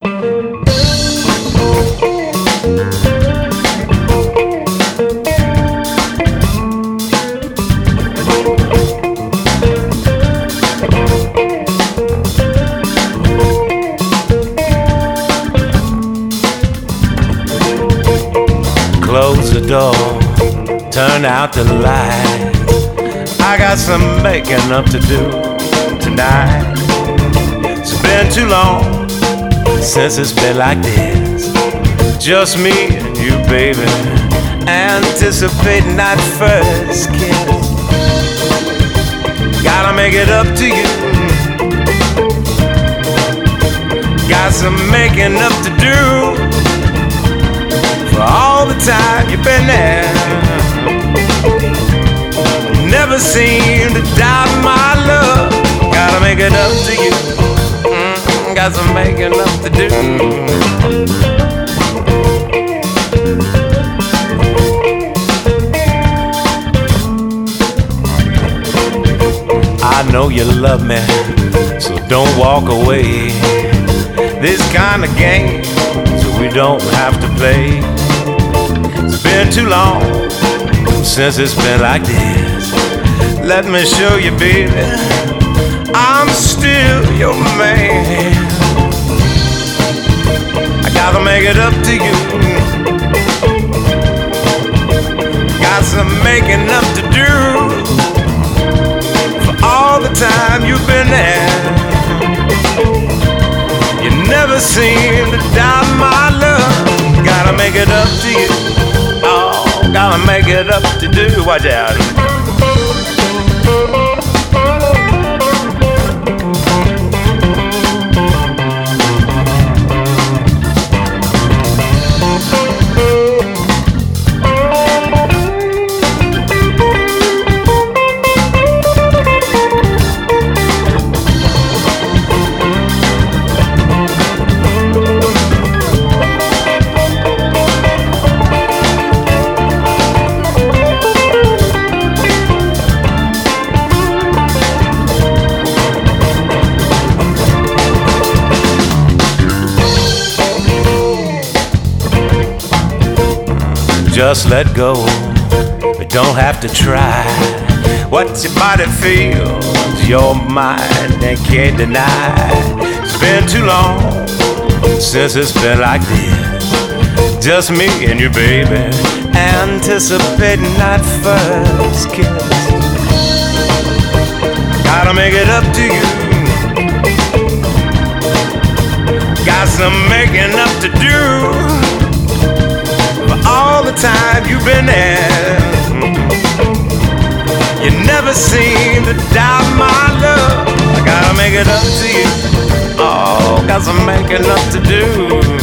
Close the door, turn out the light. I got some making up to do tonight. It's been too long since it's been like this. Just me and you, baby, anticipating that first kiss. Gotta make it up to you. Got some making up to do for all the time you've been there. Never seem to doubt my love. Gotta make it up to you. Got some making up to do. I know you love me, so don't walk away. This kind of game, so we don't have to play. It's been too long since it's been like this. Let me show you, baby, I'm still your man. I gotta make it up to you. Got some making up to do for all the time you've been there. You never seem to doubt my love. Gotta make it up to you. Oh, gotta make it up to do. Watch out. Just let go, but don't have to try. What your body feels, your mind and can't deny. It's been too long since it's been like this. Just me and you, baby, anticipating that first kiss. Gotta make it up to you. Got some making up to do for all the time you've been there. You never seem to doubt my love. I gotta make it up to you. Oh, got some making up to do.